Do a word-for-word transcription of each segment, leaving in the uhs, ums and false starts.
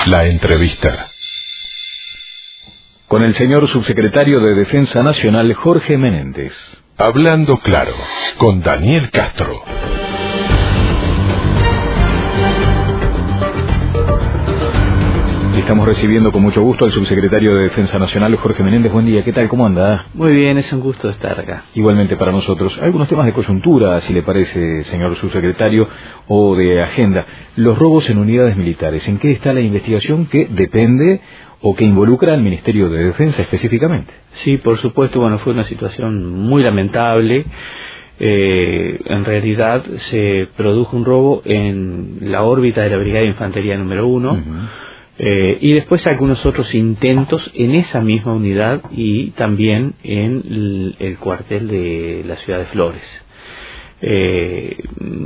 La entrevista. Con el señor subsecretario de Defensa Nacional, Jorge Menéndez. Hablando claro, con Daniel Castro. Estamos recibiendo con mucho gusto al subsecretario de Defensa Nacional, Jorge Menéndez. Buen día, ¿qué tal? ¿Cómo anda? Muy bien, es un gusto estar acá. Igualmente para nosotros. Algunos temas de coyuntura, si le parece, señor subsecretario, o de agenda. Los robos en unidades militares. ¿En qué está la investigación que depende o que involucra al Ministerio de Defensa específicamente? Sí, por supuesto, bueno, fue una situación muy lamentable. Eh, en realidad se produjo un robo en la órbita de la Brigada de Infantería número uno. Uh-huh. Eh, y después algunos otros intentos en esa misma unidad y también en el, el cuartel de la ciudad de Flores. Eh,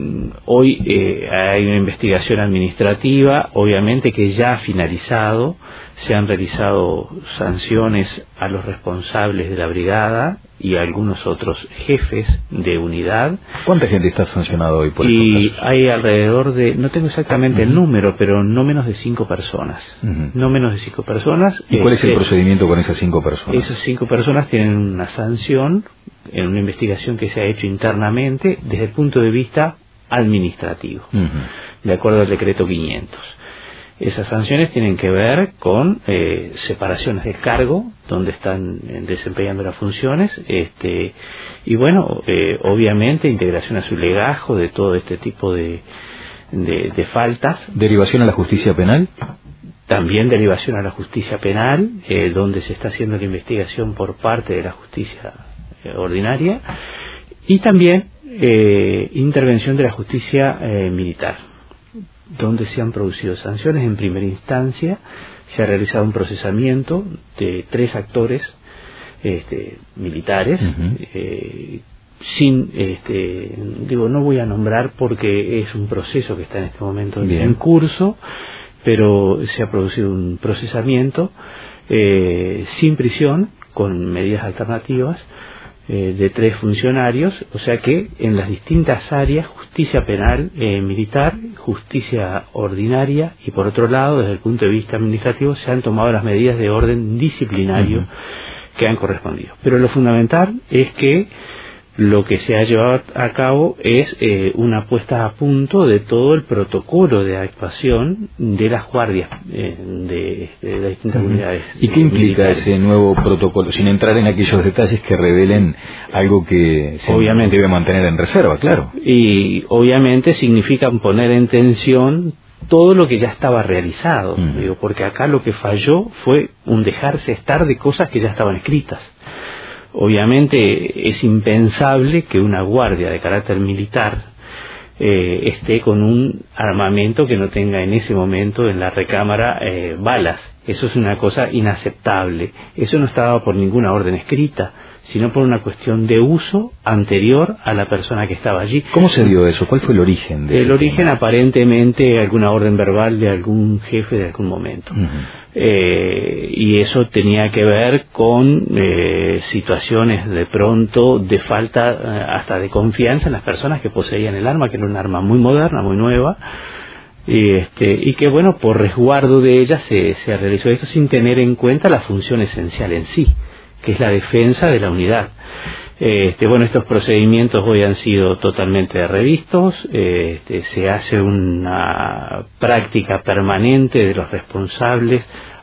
hoy eh, hay una investigación administrativa, obviamente que ya ha finalizado, se han realizado sanciones a los responsables de la brigada y a algunos otros jefes de unidad. ¿Cuánta gente está sancionada hoy por esto? Y hay alrededor de, no tengo exactamente uh-huh. el número, pero no menos de cinco personas. Uh-huh. No menos de cinco personas. ¿Y cuál es el procedimiento con esas cinco personas? Esas cinco personas tienen una sanción en una investigación que se ha hecho internamente desde el punto de vista administrativo, uh-huh. de acuerdo al decreto quinientos. Esas sanciones tienen que ver con eh, separaciones de cargo, donde están eh, desempeñando las funciones, este, y bueno, eh, obviamente integración a su legajo de todo este tipo de, de, de faltas. ¿Derivación a la justicia penal? También derivación a la justicia penal, eh, donde se está haciendo la investigación por parte de la justicia eh, ordinaria, y también eh, intervención de la justicia eh, militar, donde se han producido sanciones. En primera instancia se ha realizado un procesamiento de tres actores este, militares, uh-huh. eh, sin, este, digo, no voy a nombrar porque es un proceso que está en este momento Bien. en curso, pero se ha producido un procesamiento eh, sin prisión, con medidas alternativas, de tres funcionarios, o sea que en las distintas áreas, justicia penal, eh, militar, justicia ordinaria, y por otro lado, desde el punto de vista administrativo, se han tomado las medidas de orden disciplinario uh-huh. que han correspondido. Pero lo fundamental es que lo que se ha llevado a cabo es eh, una puesta a punto de todo el protocolo de actuación de las guardias eh, de, de las distintas uh-huh. unidades. ¿Y qué implica militares. ese nuevo protocolo? Sin entrar en aquellos detalles que revelen algo que se obviamente debe mantener en reserva, claro. Y obviamente significa poner en tensión todo lo que ya estaba realizado, uh-huh. digo, porque acá lo que falló fue un dejarse estar de cosas que ya estaban escritas. Obviamente es impensable que una guardia de carácter militar eh, esté con un armamento que no tenga en ese momento en la recámara eh, balas. Eso es una cosa inaceptable. Eso no está dado por ninguna orden escrita, sino por una cuestión de uso anterior a la persona que estaba allí. ¿Cómo se dio eso? ¿Cuál fue el origen de eso? El origen tema? Aparentemente alguna orden verbal de algún jefe de algún momento. Uh-huh. Eh, y eso tenía que ver con eh, situaciones de pronto de falta eh, hasta de confianza en las personas que poseían el arma, que era un arma muy moderna, muy nueva, y, este, y que bueno, por resguardo de ella se, se realizó esto sin tener en cuenta la función esencial en sí, que es la defensa de la unidad. Este, bueno, estos procedimientos hoy han sido totalmente revistos, este, se hace una práctica permanente de los responsables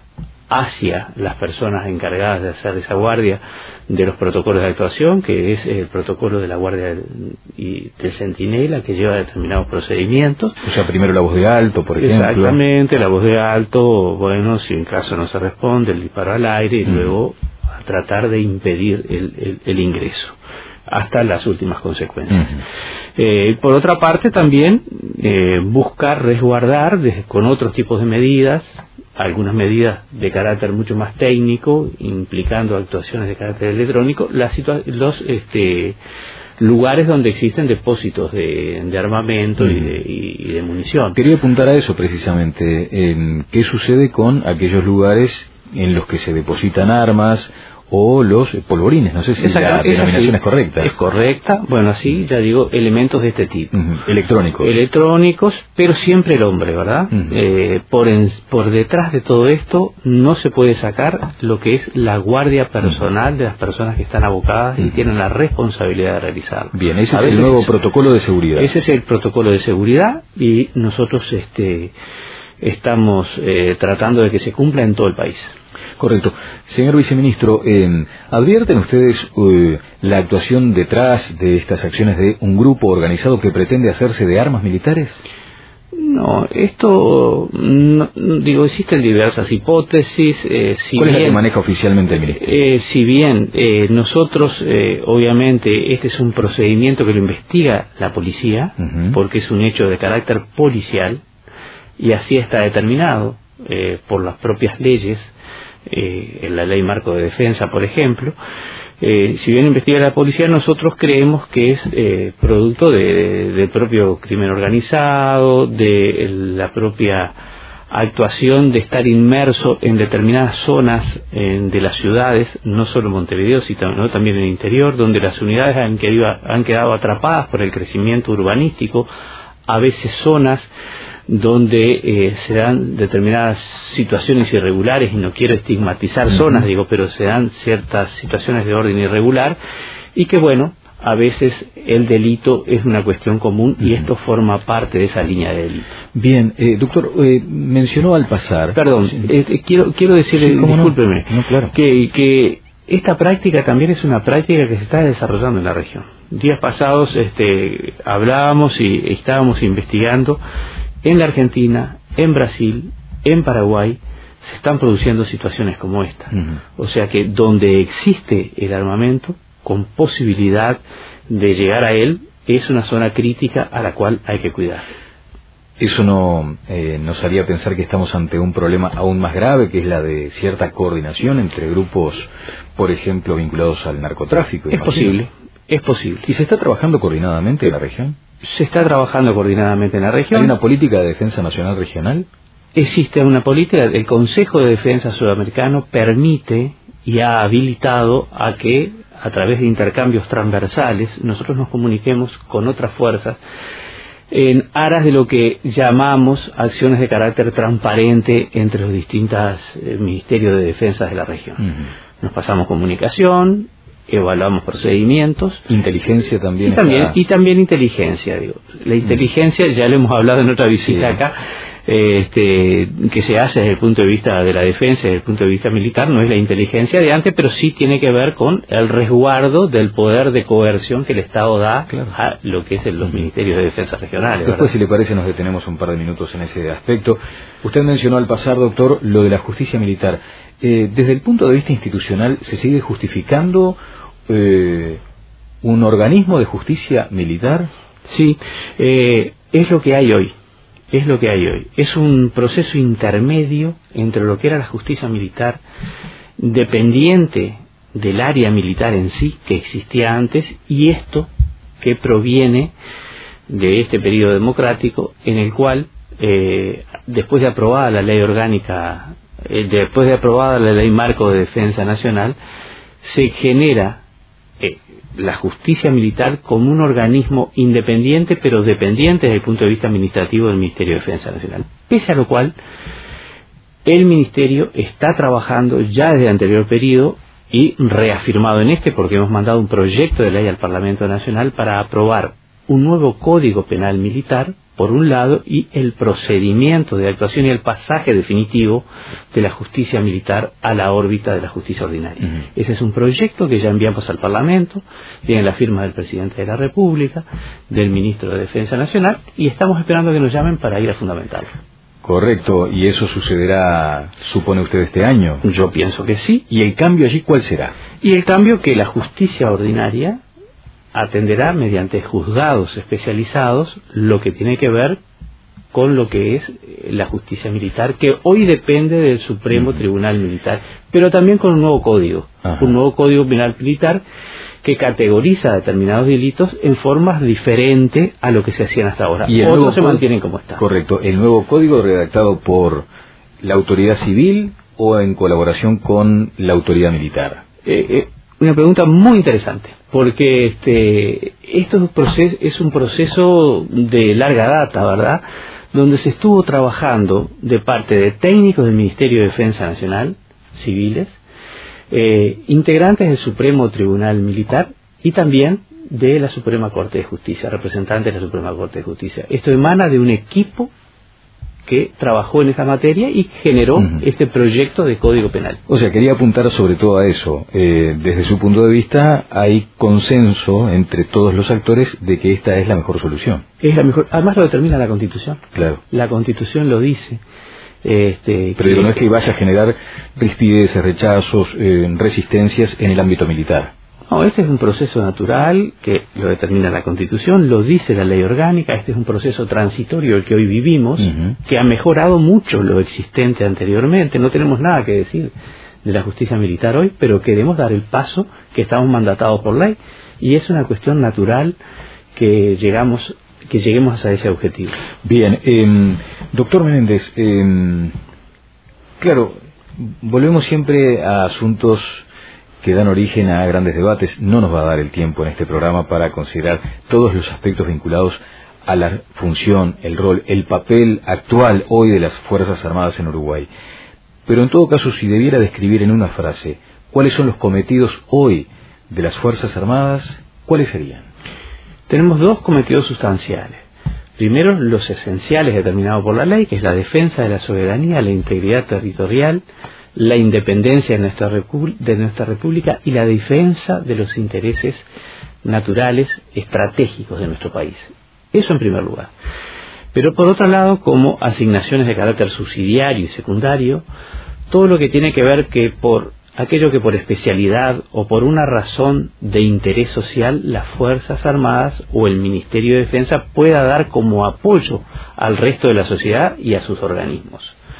hacia las personas encargadas de hacer esa guardia de los protocolos de actuación, que es el protocolo de la guardia del, y del centinela, que lleva determinados procedimientos. O sea, primero la voz de alto, por ejemplo. Exactamente, la voz de alto, bueno, si en caso no se responde, el disparo al aire y mm. luego a tratar de impedir el, el, el ingreso hasta las últimas consecuencias. Uh-huh. Eh, por otra parte, también eh, buscar resguardar desde, con otros tipos de medidas, algunas medidas de carácter mucho más técnico, implicando actuaciones de carácter electrónico, las situa- los este, lugares donde existen depósitos de, de armamento uh-huh. y, de, y de munición. Quería apuntar a eso precisamente, en qué sucede con aquellos lugares en los que se depositan armas o los polvorines. No sé si esa, la denominación sí, es correcta. Es correcta, bueno, así ya digo, elementos de este tipo. Uh-huh. Electrónicos. Electrónicos, pero siempre el hombre, ¿verdad? Uh-huh. Eh, por, en, por detrás de todo esto no se puede sacar lo que es la guardia personal uh-huh. de las personas que están abocadas uh-huh. y tienen la responsabilidad de realizarlo. Bien, ese es el nuevo es, protocolo de seguridad. Ese es el protocolo de seguridad y nosotros este, estamos eh, tratando de que se cumpla en todo el país. Correcto. Señor viceministro, eh, ¿advierten ustedes eh, la actuación detrás de estas acciones de un grupo organizado que pretende hacerse de armas militares? No, esto, no, digo, existen diversas hipótesis. Eh, si ¿Cuál bien, es la que maneja oficialmente el Ministerio? Eh, si bien eh, nosotros, eh, obviamente, este es un procedimiento que lo investiga la policía, uh-huh. porque es un hecho de carácter policial, y así está determinado eh, por las propias leyes, eh, en la ley marco de defensa, por ejemplo. Eh, si bien investiga la policía, nosotros creemos que es eh, producto de, de, del propio crimen organizado, de la propia actuación de estar inmerso en determinadas zonas en, de las ciudades, no solo en Montevideo, sino también en el interior, donde las unidades han quedado, han quedado atrapadas por el crecimiento urbanístico, a veces zonas donde eh, se dan determinadas situaciones irregulares, y no quiero estigmatizar uh-huh. zonas, digo, pero se dan ciertas situaciones de orden irregular, y que bueno, a veces el delito es una cuestión común uh-huh. y esto forma parte de esa línea de delito. Bien, eh, doctor, eh, mencionó al pasar... Perdón, eh, quiero, quiero decirle, sí, discúlpeme, no? No, claro. que, que esta práctica también es una práctica que se está desarrollando en la región. Días pasados este, hablábamos y estábamos investigando. En la Argentina, en Brasil, en Paraguay, se están produciendo situaciones como esta. Uh-huh. O sea que donde existe el armamento, con posibilidad de llegar a él, es una zona crítica a la cual hay que cuidar. Eso no eh, nos haría pensar que estamos ante un problema aún más grave, que es la de cierta coordinación entre grupos, por ejemplo, vinculados al narcotráfico. Es posible, es posible. ¿Y se está trabajando coordinadamente en la región? Se está trabajando coordinadamente en la región. ¿Hay una política de defensa nacional regional? Existe una política. El Consejo de Defensa Sudamericano permite y ha habilitado a que, a través de intercambios transversales, nosotros nos comuniquemos con otras fuerzas en aras de lo que llamamos acciones de carácter transparente entre los distintos eh, ministerios de defensa de la región. Uh-huh. Nos pasamos comunicación, evaluamos procedimientos, inteligencia también y también, está... y también inteligencia, digo. La inteligencia, ya lo hemos hablado en otra visita sí. acá, eh, este, que se hace desde el punto de vista de la defensa, desde el punto de vista militar, no es la inteligencia de antes, pero sí tiene que ver con el resguardo del poder de coerción que el Estado da claro. a lo que es el, los ministerios de defensa regionales. Después, ¿verdad? Si le parece, nos detenemos un par de minutos en ese aspecto. Usted mencionó al pasar, doctor, lo de la justicia militar. Eh, desde el punto de vista institucional, ¿se sigue justificando eh, un organismo de justicia militar? Sí, eh, es lo que hay hoy. Es lo que hay hoy. Es un proceso intermedio entre lo que era la justicia militar, dependiente del área militar en sí, que existía antes, y esto que proviene de este periodo democrático, en el cual, eh, después de aprobada la ley orgánica, eh, después de aprobada la ley marco de defensa nacional, se genera eh, la justicia militar como un organismo independiente, pero dependiente desde el punto de vista administrativo del Ministerio de Defensa Nacional. Pese a lo cual, el Ministerio está trabajando ya desde el anterior periodo y reafirmado en este, porque hemos mandado un proyecto de ley al Parlamento Nacional para aprobar un nuevo Código Penal Militar, por un lado, y el procedimiento de actuación y el pasaje definitivo de la justicia militar a la órbita de la justicia ordinaria. Uh-huh. Ese es un proyecto que ya enviamos al Parlamento, tiene la firma del Presidente de la República, del Ministro de Defensa Nacional, y estamos esperando que nos llamen para ir a fundamentarlo. Correcto, y eso sucederá, supone usted, este año. Yo pienso que sí. ¿Y el cambio allí cuál será? Y el cambio que la justicia ordinaria atenderá mediante juzgados especializados lo que tiene que ver con lo que es la justicia militar, que hoy depende del Supremo uh-huh. Tribunal Militar, pero también con un nuevo código, uh-huh. un nuevo código penal militar que categoriza determinados delitos en formas diferentes a lo que se hacían hasta ahora. Y otros se mantienen como están. Correcto. ¿El nuevo código redactado por la autoridad civil o en colaboración con la autoridad militar? Eh, eh, una pregunta muy interesante, porque este, esto es un, proceso, es un proceso de larga data, ¿verdad?, donde se estuvo trabajando de parte de técnicos del Ministerio de Defensa Nacional, civiles, eh, integrantes del Supremo Tribunal Militar y también de la Suprema Corte de Justicia, representantes de la Suprema Corte de Justicia. Esto emana de un equipo que trabajó en esta materia y generó uh-huh. este proyecto de Código Penal. O sea, quería apuntar sobre todo a eso. Eh, desde su punto de vista, hay consenso entre todos los actores de que esta es la mejor solución. Es la mejor. Además lo determina la Constitución. Claro. La Constitución lo dice. Este, Pero digo, no es que vaya a generar rispideces, rechazos, eh, resistencias en el ámbito militar. No, este es un proceso natural que lo determina la Constitución, lo dice la ley orgánica. Este es un proceso transitorio el que hoy vivimos, uh-huh. que ha mejorado mucho lo existente anteriormente. No tenemos nada que decir de la justicia militar hoy, pero queremos dar el paso que estamos mandatados por ley, y es una cuestión natural que llegamos que lleguemos a ese objetivo. Bien, eh, doctor Menéndez, eh, claro, volvemos siempre a asuntos que dan origen a grandes debates. No nos va a dar el tiempo en este programa para considerar todos los aspectos vinculados a la función, el rol, el papel actual hoy de las Fuerzas Armadas en Uruguay. Pero en todo caso, si debiera describir en una frase cuáles son los cometidos hoy de las Fuerzas Armadas, ¿cuáles serían? Tenemos dos cometidos sustanciales. Primero, los esenciales determinados por la ley, que es la defensa de la soberanía, la integridad territorial, la independencia de nuestra, repu- de nuestra república y la defensa de los intereses naturales estratégicos de nuestro país. Eso en primer lugar. Pero por otro lado, como asignaciones de carácter subsidiario y secundario, todo lo que tiene que ver que por aquello que por especialidad o por una razón de interés social las Fuerzas Armadas o el Ministerio de Defensa pueda dar como apoyo al resto de la sociedad y a sus organismos.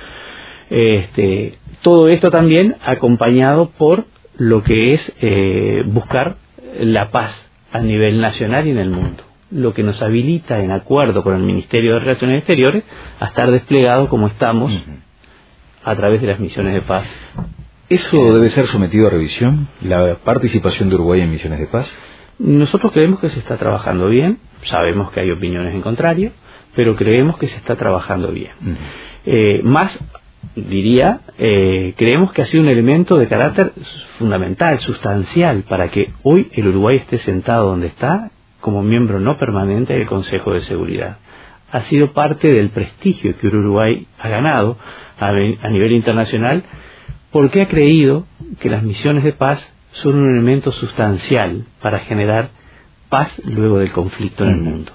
Este, todo esto también acompañado por lo que es eh, buscar la paz a nivel nacional y en el mundo, lo que nos habilita, en acuerdo con el Ministerio de Relaciones Exteriores, a estar desplegado como estamos uh-huh. a través de las misiones de paz. ¿Eso debe ser sometido a revisión, la participación de Uruguay en misiones de paz? Nosotros creemos que se está trabajando bien, sabemos que hay opiniones en contrario, pero creemos que se está trabajando bien. Uh-huh. Eh, más diría, eh, creemos que ha sido un elemento de carácter fundamental, sustancial, para que hoy el Uruguay esté sentado donde está, como miembro no permanente del Consejo de Seguridad. Ha sido parte del prestigio que Uruguay ha ganado a, a nivel internacional, porque ha creído que las misiones de paz son un elemento sustancial para generar paz luego del conflicto en el mundo.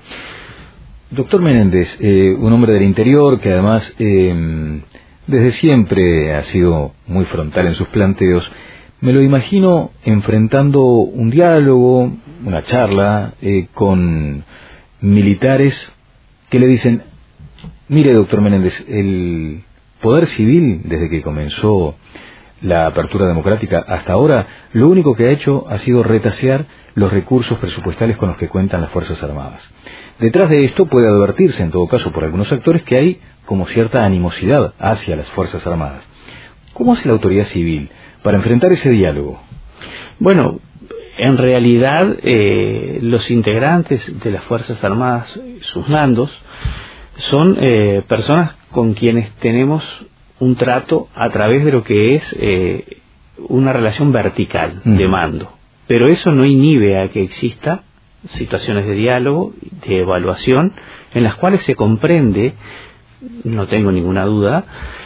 Doctor Menéndez, eh, un hombre del interior que además eh, desde siempre ha sido muy frontal en sus planteos, me lo imagino enfrentando un diálogo, una charla eh, con militares que le dicen: mire, doctor Menéndez, el poder civil, desde que comenzó la apertura democrática hasta ahora, lo único que ha hecho ha sido retasear los recursos presupuestales con los que cuentan las Fuerzas Armadas. Detrás de esto puede advertirse, en todo caso, por algunos actores que hay como cierta animosidad hacia las Fuerzas Armadas. ¿Cómo hace la autoridad civil para enfrentar ese diálogo? Bueno, en realidad eh, los integrantes de las Fuerzas Armadas, sus mandos, son eh, personas con quienes tenemos un trato a través de lo que es eh, una relación vertical de mando. Pero eso no inhibe a que exista situaciones de diálogo, de evaluación, en las cuales se comprende, no tengo ninguna duda,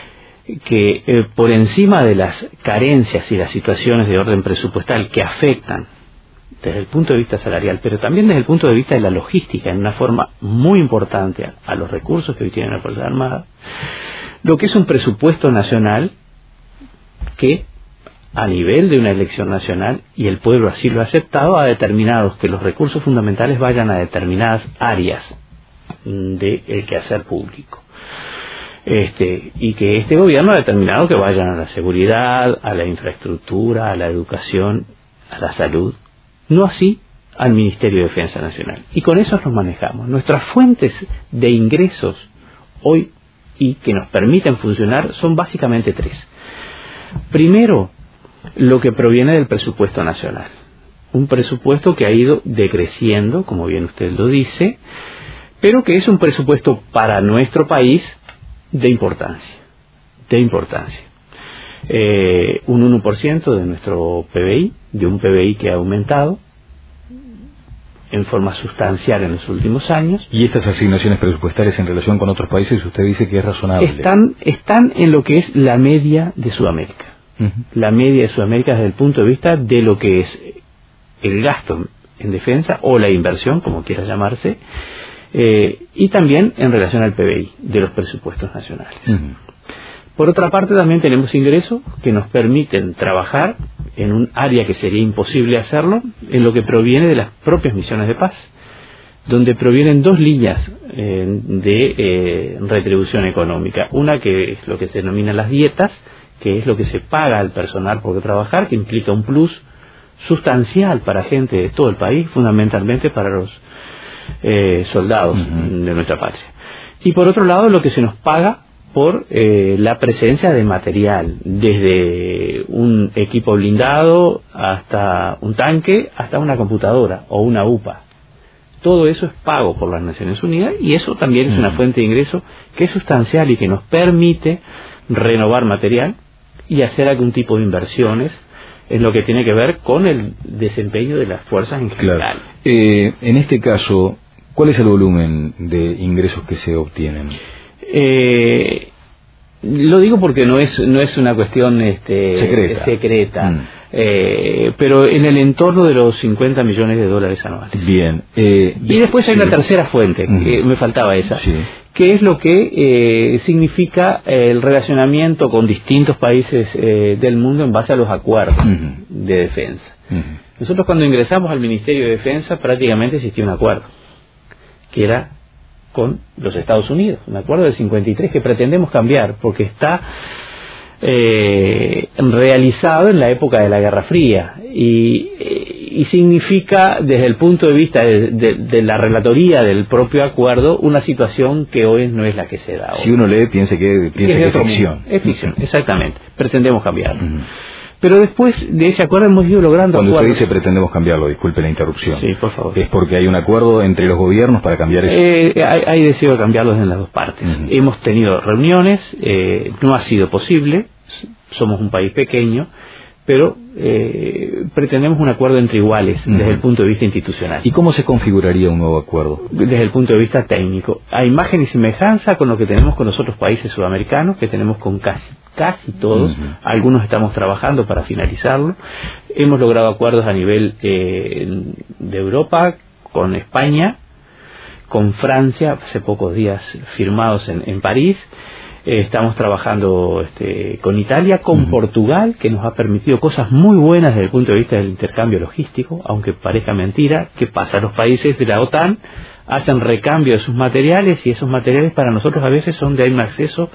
que eh, por encima de las carencias y las situaciones de orden presupuestal que afectan desde el punto de vista salarial, pero también desde el punto de vista de la logística, en una forma muy importante a, a los recursos que hoy tienen las Fuerzas Armadas, lo que es un presupuesto nacional que a nivel de una elección nacional, y el pueblo así lo ha aceptado, ha determinado que los recursos fundamentales vayan a determinadas áreas del quehacer público. Este, y que este gobierno ha determinado que vayan a la seguridad, a la infraestructura, a la educación, a la salud, no así al Ministerio de Defensa Nacional. Y con eso nos manejamos. Nuestras fuentes de ingresos hoy y que nos permiten funcionar son básicamente tres. Primero, lo que proviene del presupuesto nacional. Un presupuesto que ha ido decreciendo, como bien usted lo dice, pero que es un presupuesto para nuestro país de importancia, de importancia. Eh, un uno por ciento de nuestro P B I, de un P B I que ha aumentado en forma sustancial en los últimos años. ¿Y estas asignaciones presupuestarias en relación con otros países, usted dice que es razonable? Están, están en lo que es la media de Sudamérica. Uh-huh. La media de Sudamérica desde el punto de vista de lo que es el gasto en defensa o la inversión, como quiera llamarse, eh, y también en relación al P B I de los presupuestos nacionales. Uh-huh. Por otra parte, también tenemos ingresos que nos permiten trabajar en un área que sería imposible hacerlo, en lo que proviene de las propias misiones de paz, donde provienen dos líneas eh, de eh, retribución económica. Una que es lo que se denomina las dietas, que es lo que se paga al personal por trabajar, que implica un plus sustancial para gente de todo el país, fundamentalmente para los eh, soldados uh-huh. de nuestra patria. Y por otro lado, lo que se nos paga por eh, la presencia de material, desde un equipo blindado hasta un tanque, hasta una computadora o una U P A. Todo eso es pago por las Naciones Unidas y eso también es una fuente de ingreso que es sustancial y que nos permite renovar material y hacer algún tipo de inversiones en lo que tiene que ver con el desempeño de las fuerzas en general. Claro. Eh, en este caso, ¿cuál es el volumen de ingresos que se obtienen? Eh, lo digo porque no es no es una cuestión este, secreta, secreta mm. eh, pero en el entorno de los cincuenta millones de dólares anuales. Bien. Eh, y después hay sí. una tercera fuente, mm. que me faltaba esa, sí. que es lo que eh, significa el relacionamiento con distintos países eh, del mundo en base a los acuerdos mm. de defensa. Mm. Nosotros cuando ingresamos al Ministerio de Defensa prácticamente existía un acuerdo, que era con los Estados Unidos, un acuerdo del cincuenta y tres que pretendemos cambiar porque está eh, realizado en la época de la Guerra Fría y, y significa desde el punto de vista de, de, de la relatoría del propio acuerdo una situación que hoy no es la que se da hoy. Si uno lee piensa que, piensa que es ficción. Es ficción, exactamente, pretendemos cambiarlo. Uh-huh. Pero después de ese acuerdo hemos ido logrando Cuando acuerdos. usted dice pretendemos cambiarlo, disculpe la interrupción. Sí, por favor. ¿Es porque hay un acuerdo entre los gobiernos para cambiar eso? Eh, hay, hay deseo de cambiarlos en las dos partes. Uh-huh. Hemos tenido reuniones, eh, no ha sido posible, somos un país pequeño, pero eh, pretendemos un acuerdo entre iguales uh-huh. desde el punto de vista institucional. ¿Y cómo se configuraría un nuevo acuerdo? Desde el punto de vista técnico. A imagen y semejanza con lo que tenemos con los otros países sudamericanos, que tenemos con casi casi todos, uh-huh. algunos estamos trabajando para finalizarlo. Hemos logrado acuerdos a nivel eh, de Europa, con España, con Francia, hace pocos días firmados en, en París. Eh, estamos trabajando este, con Italia, con uh-huh. Portugal, que nos ha permitido cosas muy buenas desde el punto de vista del intercambio logístico, aunque parezca mentira. ¿Qué pasa? Los países de la OTAN hacen recambio de sus materiales y esos materiales para nosotros a veces son de un acceso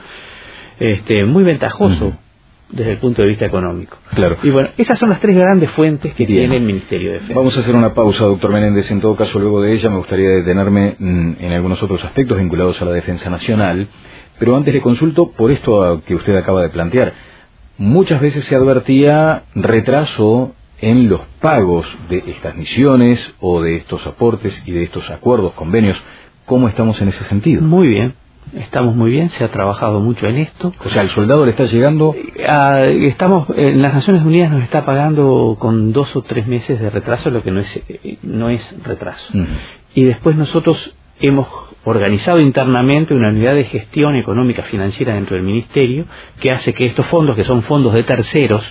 este, muy ventajoso uh-huh. desde el punto de vista económico. Claro. Y bueno, esas son las tres grandes fuentes que Bien. tiene el Ministerio de Defensa. Vamos a hacer una pausa, doctor Menéndez. En todo caso, luego de ella me gustaría detenerme mm, en algunos otros aspectos vinculados a la defensa nacional. Pero antes le consulto por esto que usted acaba de plantear. Muchas veces se advertía retraso en los pagos de estas misiones o de estos aportes y de estos acuerdos, convenios. ¿Cómo estamos en ese sentido? Muy bien, estamos muy bien, se ha trabajado mucho en esto. O sea, ¿el soldado le está llegando? Ah, estamos, en las Naciones Unidas nos está pagando con dos o tres meses de retraso, lo que no es, no es retraso. Uh-huh. Y después nosotros hemos organizado internamente una unidad de gestión económica financiera dentro del Ministerio que hace que estos fondos, que son fondos de terceros,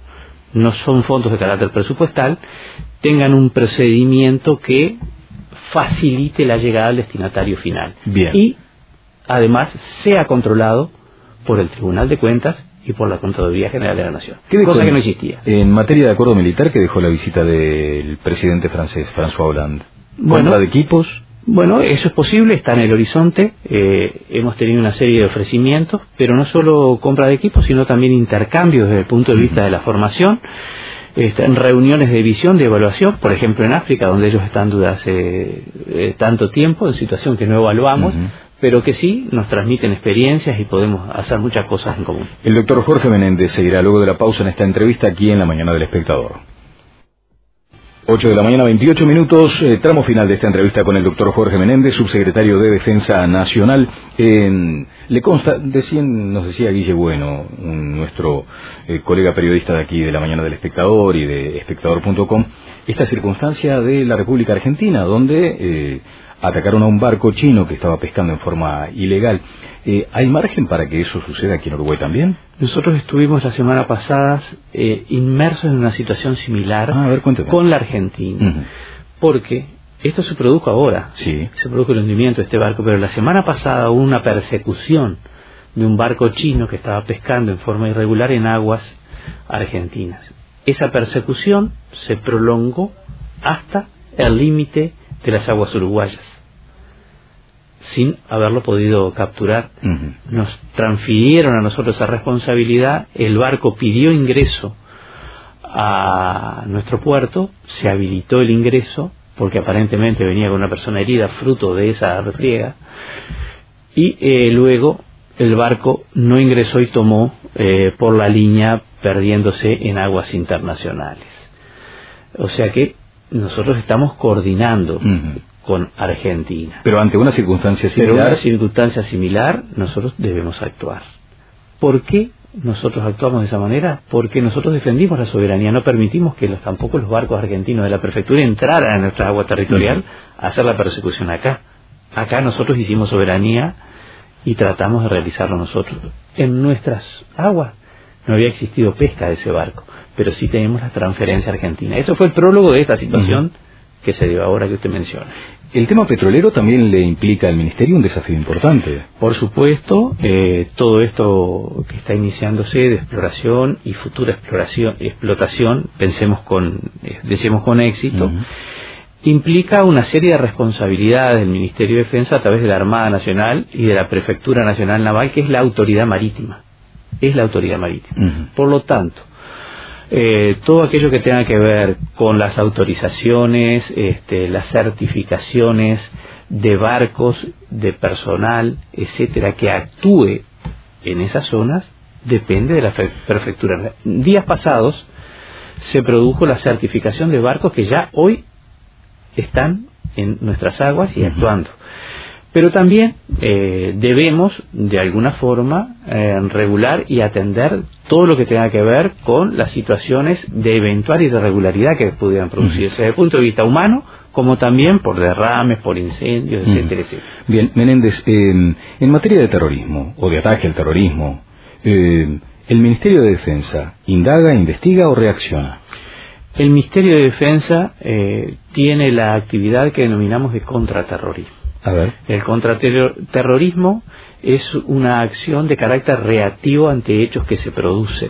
no son fondos de carácter presupuestal, tengan un procedimiento que facilite la llegada al destinatario final. Bien. Y además sea controlado por el Tribunal de Cuentas y por la Contraloría General de la Nación, cosa que no existía. En materia de acuerdo militar, ¿qué dejó la visita del presidente francés, François Hollande? ¿Compra bueno, de equipos? Bueno, eso es posible, está en el horizonte. Eh, hemos tenido una serie de ofrecimientos, pero no solo compra de equipos, sino también intercambios desde el punto de vista de la formación. En reuniones de visión, de evaluación, por ejemplo en África, donde ellos están desde hace eh, tanto tiempo, en situación que no evaluamos, uh-huh. pero que sí nos transmiten experiencias y podemos hacer muchas cosas en común. El doctor Jorge Menéndez seguirá luego de la pausa en esta entrevista aquí en La Mañana del Espectador. ocho de la mañana, veintiocho minutos, eh, tramo final de esta entrevista con el doctor Jorge Menéndez, subsecretario de Defensa Nacional. Eh, le consta, decían, nos decía Guille Bueno, un, nuestro eh, colega periodista de aquí de La Mañana del Espectador y de espectador punto com, esta circunstancia de la República Argentina, donde eh, atacaron a un barco chino que estaba pescando en forma ilegal. Eh, ¿Hay margen para que eso suceda aquí en Uruguay también? Nosotros estuvimos la semana pasada eh, inmersos en una situación similar ah, a ver, con la Argentina, uh-huh. porque esto se produjo ahora, sí. se produjo el hundimiento de este barco, pero la semana pasada hubo una persecución de un barco chino que estaba pescando en forma irregular en aguas argentinas. Esa persecución se prolongó hasta el límite de las aguas uruguayas, sin haberlo podido capturar. Uh-huh. Nos transfirieron a nosotros esa responsabilidad, el barco pidió ingreso a nuestro puerto, se habilitó el ingreso, porque aparentemente venía con una persona herida fruto de esa refriega, y eh, luego el barco no ingresó y tomó eh, por la línea, perdiéndose en aguas internacionales. O sea que nosotros estamos coordinando uh-huh. con Argentina. Pero ante una circunstancia similar... Pero una circunstancia similar, nosotros debemos actuar. ¿Por qué nosotros actuamos de esa manera? Porque nosotros defendimos la soberanía, no permitimos que los, tampoco los barcos argentinos de la prefectura entraran a nuestra agua territorial uh-huh. a hacer la persecución acá. Acá nosotros hicimos soberanía y tratamos de realizarlo nosotros. En nuestras aguas no había existido pesca de ese barco, pero sí tenemos la transferencia argentina. Eso fue el prólogo de esta situación uh-huh. que se dio ahora que usted menciona. ¿El tema petrolero también le implica al Ministerio un desafío importante? Por supuesto, eh, todo esto que está iniciándose de exploración y futura exploración, explotación, pensemos con, eh, deseemos con éxito, uh-huh. implica una serie de responsabilidades del Ministerio de Defensa a través de la Armada Nacional y de la Prefectura Nacional Naval, que es la autoridad marítima. Es la autoridad marítima. Uh-huh. Por lo tanto, eh, todo aquello que tenga que ver con las autorizaciones, este, las certificaciones de barcos, de personal, etcétera, que actúe en esas zonas, depende de la prefectura. Días pasados se produjo la certificación de barcos que ya hoy están en nuestras aguas y uh-huh. actuando. Pero también eh, debemos, de alguna forma, eh, regular y atender todo lo que tenga que ver con las situaciones de eventual irregularidad que pudieran producirse, uh-huh. desde el punto de vista humano, como también por derrames, por incendios, uh-huh. etcétera, etcétera. Bien, Menéndez, eh, en materia de terrorismo, o de ataque al terrorismo, eh, ¿el Ministerio de Defensa indaga, investiga o reacciona? El Ministerio de Defensa eh, tiene la actividad que denominamos de contraterrorismo. A ver. El contraterrorismo es una acción de carácter reactivo ante hechos que se producen.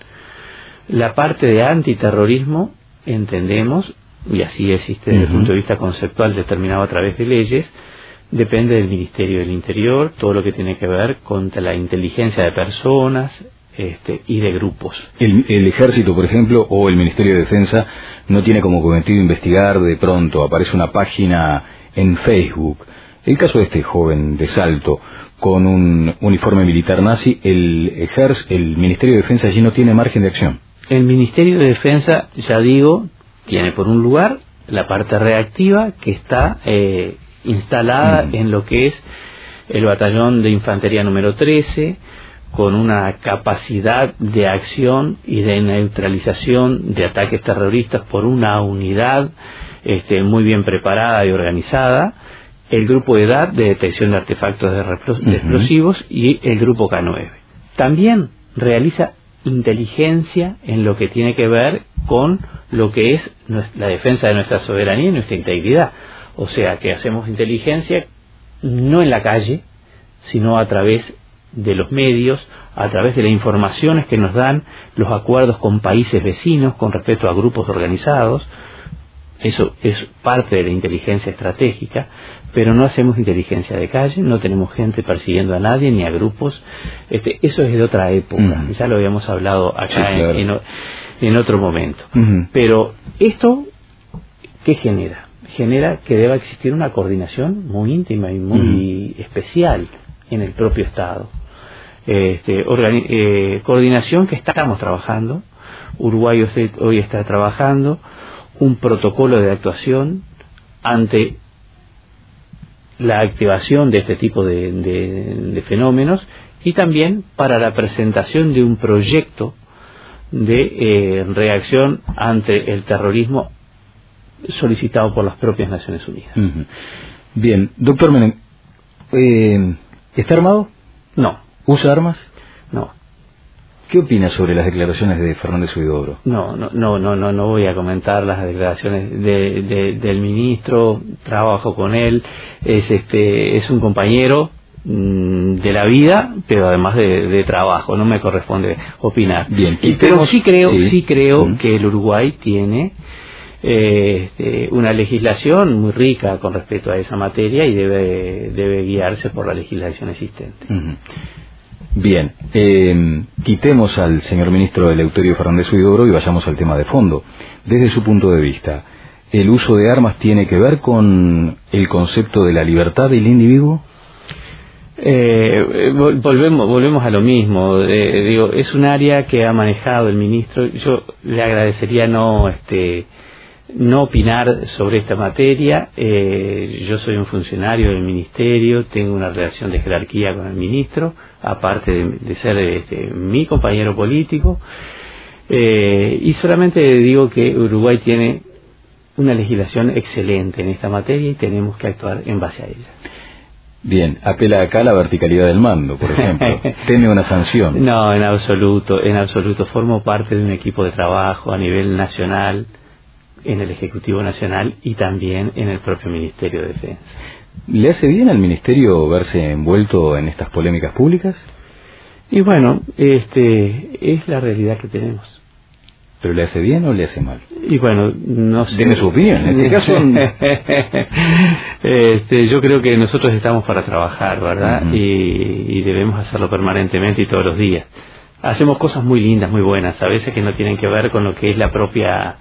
La parte de antiterrorismo, entendemos, y así existe desde uh-huh. el punto de vista conceptual determinado a través de leyes, depende del Ministerio del Interior, todo lo que tiene que ver con la inteligencia de personas este, y de grupos. El, el Ejército, por ejemplo, o el Ministerio de Defensa no tiene como cometido investigar, de pronto aparece una página en Facebook. El caso de este joven de Salto con un uniforme militar nazi, el Ejército, el Ministerio de Defensa allí no tiene margen de acción. El Ministerio de Defensa, ya digo, tiene por un lugar la parte reactiva que está eh, instalada mm. en lo que es el batallón de infantería número trece, con una capacidad de acción y de neutralización de ataques terroristas por una unidad este, muy bien preparada y organizada, el grupo de edad de detección de artefactos de, repro- de uh-huh. explosivos y el grupo K nueve. También realiza inteligencia en lo que tiene que ver con lo que es la defensa de nuestra soberanía y nuestra integridad. O sea, que hacemos inteligencia no en la calle, sino a través de los medios, a través de las informaciones que nos dan los acuerdos con países vecinos con respecto a grupos organizados. Eso es parte de la inteligencia estratégica, pero no hacemos inteligencia de calle, no tenemos gente persiguiendo a nadie ni a grupos. Este, eso es de otra época, uh-huh. ya lo habíamos hablado acá sí, claro. en, en, en otro momento. Uh-huh. Pero esto, ¿qué genera? genera que deba existir una coordinación muy íntima y muy uh-huh. especial en el propio Estado. Este, organi- eh, coordinación que estamos trabajando. Uruguay hoy, hoy está trabajando un protocolo de actuación ante la activación de este tipo de, de, de fenómenos, y también para la presentación de un proyecto de eh, reacción ante el terrorismo solicitado por las propias Naciones Unidas. Uh-huh. Bien, doctor Menem, eh, ¿está armado? No. ¿Usa armas? No. ¿Qué opina sobre las declaraciones de Fernández Huidobro? No, no, no, no, no, no voy a comentar las declaraciones de, de, del ministro. Trabajo con él, es este, es un compañero mmm, de la vida, pero además de, de trabajo. No me corresponde opinar. Bien, y, pero sí creo, sí, sí creo uh-huh. que el Uruguay tiene eh, este, una legislación muy rica con respecto a esa materia y debe, debe guiarse por la legislación existente. Uh-huh. Bien, eh, quitemos al señor ministro Eleuterio Fernández Huidobro y vayamos al tema de fondo. Desde su punto de vista, ¿el uso de armas tiene que ver con el concepto de la libertad del individuo? Eh, volvemos volvemos a lo mismo. Eh, digo, es un área que ha manejado el ministro. Yo le agradecería no este no opinar sobre esta materia. Eh, yo soy un funcionario del ministerio, tengo una relación de jerarquía con el ministro, aparte de, de ser este, mi compañero político, eh, y solamente digo que Uruguay tiene una legislación excelente en esta materia y tenemos que actuar en base a ella. Bien, apela acá a la verticalidad del mando, por ejemplo. ¿Teme una sanción? No, en absoluto, en absoluto. Formo parte de un equipo de trabajo a nivel nacional, en el Ejecutivo Nacional y también en el propio Ministerio de Defensa. ¿Le hace bien al Ministerio verse envuelto en estas polémicas públicas? Y bueno, este es la realidad que tenemos. ¿Pero le hace bien o le hace mal? Y bueno, no sé. Tiene su opinión, en este caso. este, yo creo que nosotros estamos para trabajar, ¿verdad? Uh-huh. y, y debemos hacerlo permanentemente y todos los días. Hacemos cosas muy lindas, muy buenas, a veces que no tienen que ver con lo que es la propia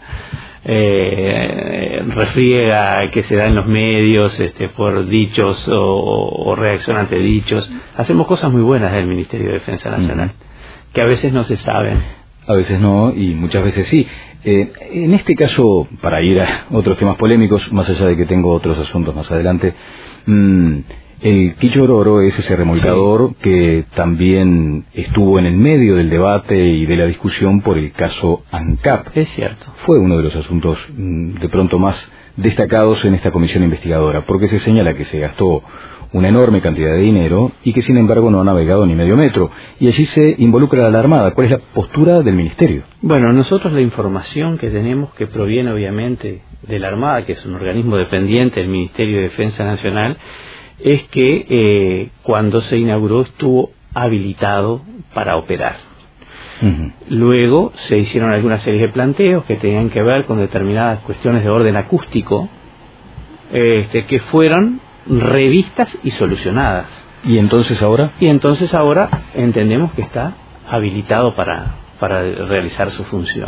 eh, refriega que se da en los medios este, por dichos o, o reacción ante dichos. Hacemos cosas muy buenas del Ministerio de Defensa Nacional, uh-huh. que a veces no se saben. A veces no, y muchas veces sí. Eh, en este caso, para ir a otros temas polémicos, más allá de que tengo otros asuntos más adelante, mmm, el Quicho Ororo es ese remolcador sí. que también estuvo en el medio del debate y de la discusión por el caso ANCAP. Es cierto. Fue uno de los asuntos mmm, de pronto más destacados en esta comisión investigadora, porque se señala que se gastó una enorme cantidad de dinero y que sin embargo no ha navegado ni medio metro, y allí se involucra a la Armada. ¿Cuál es la postura del Ministerio? Bueno, nosotros la información que tenemos, que proviene obviamente de la Armada, que es un organismo dependiente del Ministerio de Defensa Nacional, es que eh, cuando se inauguró estuvo habilitado para operar. Uh-huh. Luego se hicieron algunas series de planteos que tenían que ver con determinadas cuestiones de orden acústico, este, que fueron revistas y solucionadas. ¿Y entonces ahora? Y entonces ahora entendemos que está habilitado para, para realizar su función.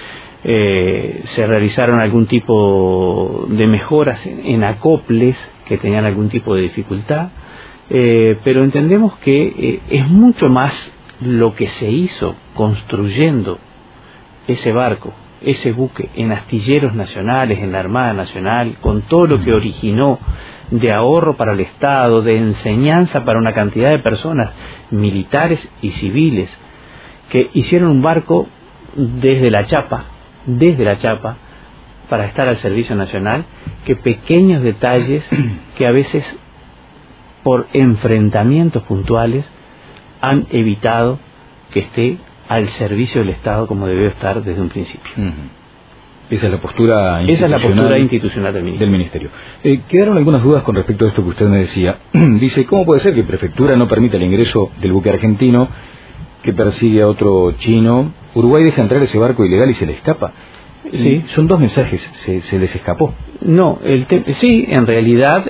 Eh, se realizaron algún tipo de mejoras en, en acoples que tenían algún tipo de dificultad, eh, pero entendemos que eh, es mucho más lo que se hizo construyendo ese barco, ese buque, en astilleros nacionales, en la Armada Nacional, con todo lo que originó de ahorro para el Estado, de enseñanza para una cantidad de personas, militares y civiles, que hicieron un barco desde la chapa, desde la chapa, para estar al servicio nacional, que pequeños detalles que a veces por enfrentamientos puntuales han evitado que esté al servicio del Estado como debió estar desde un principio. Uh-huh. Esa es la postura institucional, Esa es la postura institucional del Ministerio. Del ministerio. Eh, quedaron algunas dudas con respecto a esto que usted me decía. Dice, ¿cómo puede ser que Prefectura no permita el ingreso del buque argentino que persigue a otro chino? Uruguay deja entrar ese barco ilegal y se le escapa. Sí, son dos mensajes, se, se les escapó. No, el te- sí, en realidad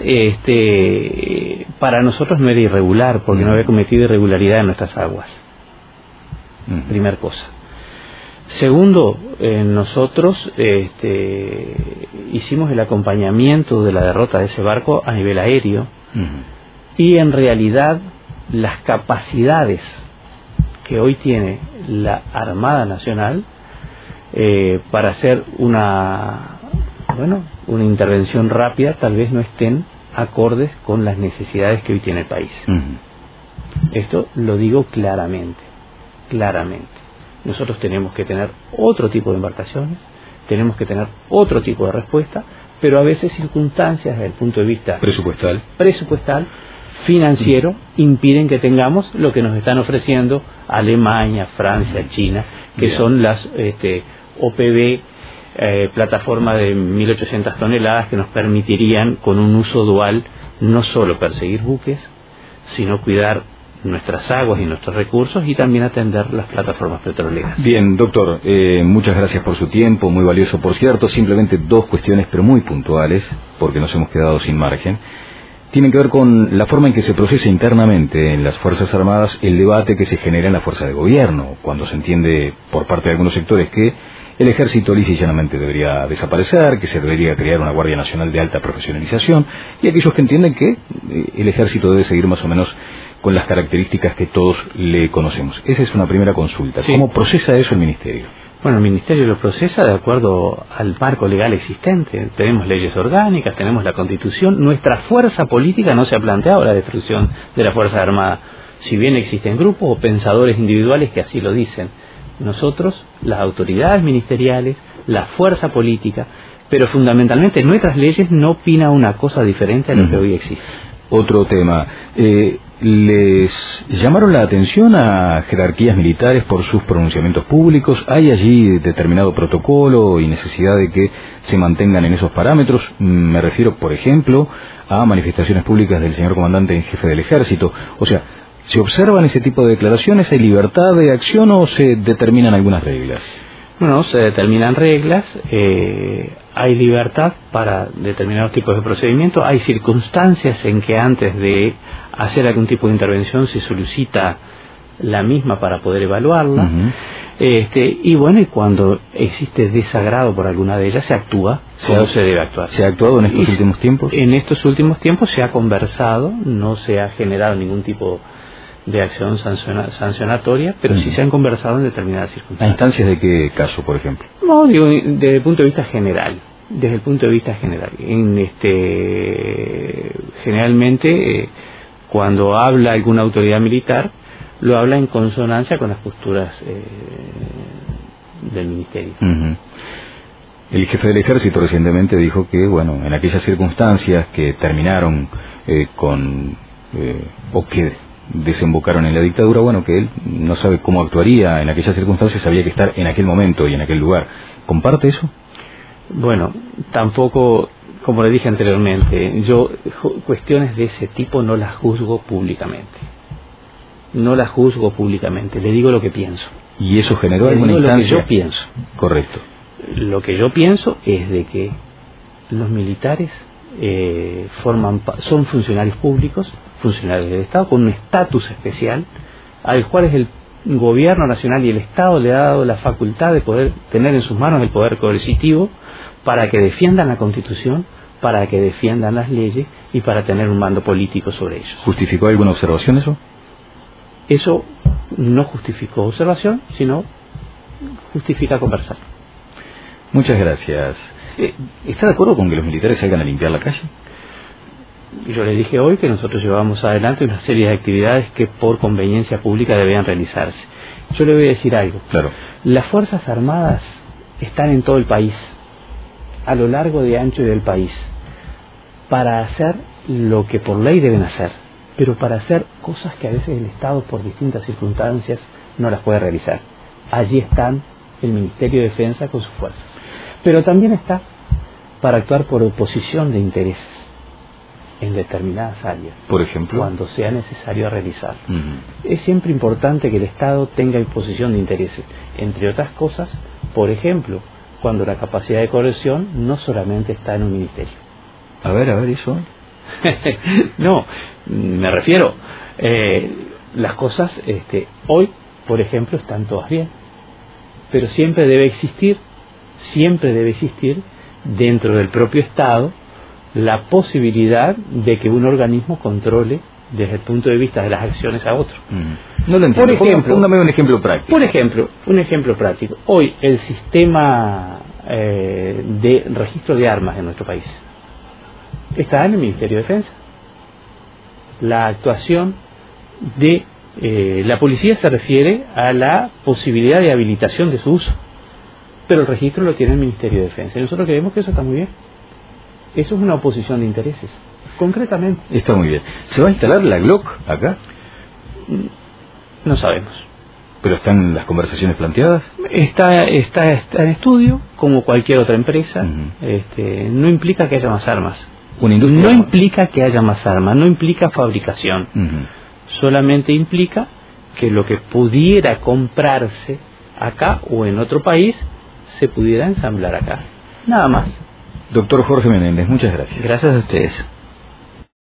este, para nosotros no era irregular, porque uh-huh. no había cometido irregularidad en nuestras aguas. Uh-huh. Primer cosa. Segundo, eh, nosotros este, hicimos el acompañamiento de la derrota de ese barco a nivel aéreo, uh-huh. y en realidad las capacidades que hoy tiene la Armada Nacional eh, para hacer una, bueno, una intervención rápida tal vez no estén acordes con las necesidades que hoy tiene el país. Uh-huh. Esto lo digo claramente, claramente. Nosotros tenemos que tener otro tipo de embarcaciones, tenemos que tener otro tipo de respuesta, pero a veces circunstancias desde el punto de vista presupuestal, presupuestal financiero, mm. impiden que tengamos lo que nos están ofreciendo Alemania, Francia, China, que Bien. son las este, O P B, eh, plataforma de mil ochocientas toneladas, que nos permitirían con un uso dual no solo perseguir buques, sino cuidar nuestras aguas y nuestros recursos y también atender las plataformas petroleras. Bien, doctor, eh, muchas gracias por su tiempo, muy valioso por cierto. Simplemente dos cuestiones, pero muy puntuales, porque nos hemos quedado sin margen. Tienen que ver con la forma en que se procesa internamente en las Fuerzas Armadas el debate que se genera en la fuerza de gobierno, cuando se entiende por parte de algunos sectores que el ejército lisa y llanamente debería desaparecer, que se debería crear una Guardia Nacional de alta profesionalización, y aquellos que entienden que el ejército debe seguir más o menos con las características que todos le conocemos. Esa es una primera consulta. Sí. ¿Cómo procesa eso el Ministerio? Bueno, el Ministerio lo procesa de acuerdo al marco legal existente. Tenemos leyes orgánicas, tenemos la Constitución. Nuestra fuerza política no se ha planteado la destrucción de la Fuerza Armada. Si bien existen grupos o pensadores individuales que así lo dicen, nosotros, las autoridades ministeriales, la fuerza política, pero fundamentalmente nuestras leyes no opinan una cosa diferente a lo uh-huh. que hoy existe. Otro tema. Eh, ¿Les llamaron la atención a jerarquías militares por sus pronunciamientos públicos? ¿Hay allí determinado protocolo y necesidad de que se mantengan en esos parámetros? Me refiero, por ejemplo, a manifestaciones públicas del señor comandante en jefe del ejército. O sea, ¿se observan ese tipo de declaraciones? ¿Hay libertad de acción o se determinan algunas reglas? Bueno, se determinan reglas, eh, hay libertad para determinados tipos de procedimientos, hay circunstancias en que antes de hacer algún tipo de intervención se solicita la misma para poder evaluarla, uh-huh. este, y bueno, y cuando existe desagrado por alguna de ellas se actúa como se, se debe actuar. ¿Se ha actuado en estos y últimos tiempos? En estos últimos tiempos se ha conversado, no se ha generado ningún tipo de acción sanciona, sancionatoria, pero uh-huh. sí se han conversado en determinadas circunstancias. ¿A instancias de qué caso, por ejemplo? No, digo, desde el punto de vista general, desde el punto de vista general. En este, generalmente, eh, cuando habla alguna autoridad militar, lo habla en consonancia con las posturas eh, del Ministerio. Uh-huh. El jefe del Ejército recientemente dijo que, bueno, en aquellas circunstancias que terminaron eh, con, eh, o que desembocaron en la dictadura, bueno, que él no sabe cómo actuaría en aquellas circunstancias, había que estar en aquel momento y en aquel lugar. ¿Comparte eso? Bueno, tampoco, como le dije anteriormente, yo cuestiones de ese tipo no las juzgo públicamente. No las juzgo públicamente, le digo lo que pienso. ¿Y eso generó alguna instancia? Lo que yo pienso. Correcto. Lo que yo pienso es de que los militares eh, forman son funcionarios públicos, funcionarios del Estado, con un estatus especial, al cual es el gobierno nacional y el Estado le ha dado la facultad de poder tener en sus manos el poder coercitivo para que defiendan la Constitución, para que defiendan las leyes y para tener un mando político sobre ellos. ¿Justificó alguna observación eso? Eso no justificó observación, sino justifica conversar. Muchas gracias. ¿Está de acuerdo con que los militares salgan a limpiar la calle? Yo le dije hoy que nosotros llevamos adelante una serie de actividades que por conveniencia pública debían realizarse. Yo le voy a decir algo. Claro. Las Fuerzas Armadas están en todo el país, a lo largo de ancho del país, para hacer lo que por ley deben hacer, pero para hacer cosas que a veces el Estado por distintas circunstancias no las puede realizar. Allí están el Ministerio de Defensa con sus fuerzas. Pero también está para actuar por oposición de intereses en determinadas áreas. Por ejemplo, cuando sea necesario realizarlo. Uh-huh. Es siempre importante que el Estado tenga imposición de intereses. Entre otras cosas, por ejemplo, cuando la capacidad de coerción no solamente está en un ministerio. A ver, a ver, eso. No, me refiero, eh, las cosas, este, hoy, por ejemplo, están todas bien. pero siempre debe existir, siempre debe existir dentro del propio Estado la posibilidad de que un organismo controle desde el punto de vista de las acciones a otro. No lo entiendo. Por ejemplo, póngame un ejemplo práctico. Por ejemplo, un ejemplo práctico. Hoy el sistema eh, de registro de armas en nuestro país está en el Ministerio de Defensa. La actuación de eh, la policía se refiere a la posibilidad de habilitación de su uso, pero el registro lo tiene el Ministerio de Defensa. Y nosotros creemos que eso está muy bien. Eso es una oposición de intereses, concretamente. Está muy bien. ¿Se va a instalar la Glock acá? No sabemos. ¿Pero están las conversaciones planteadas? Está, está, está en estudio, como cualquier otra empresa. Uh-huh. este, no implica que haya más armas. Una industria. No implica que haya más armas, no implica fabricación. Uh-huh. Solamente implica que lo que pudiera comprarse acá o en otro país se pudiera ensamblar acá. Nada más. Doctor Jorge Menéndez, muchas gracias. Gracias a ustedes.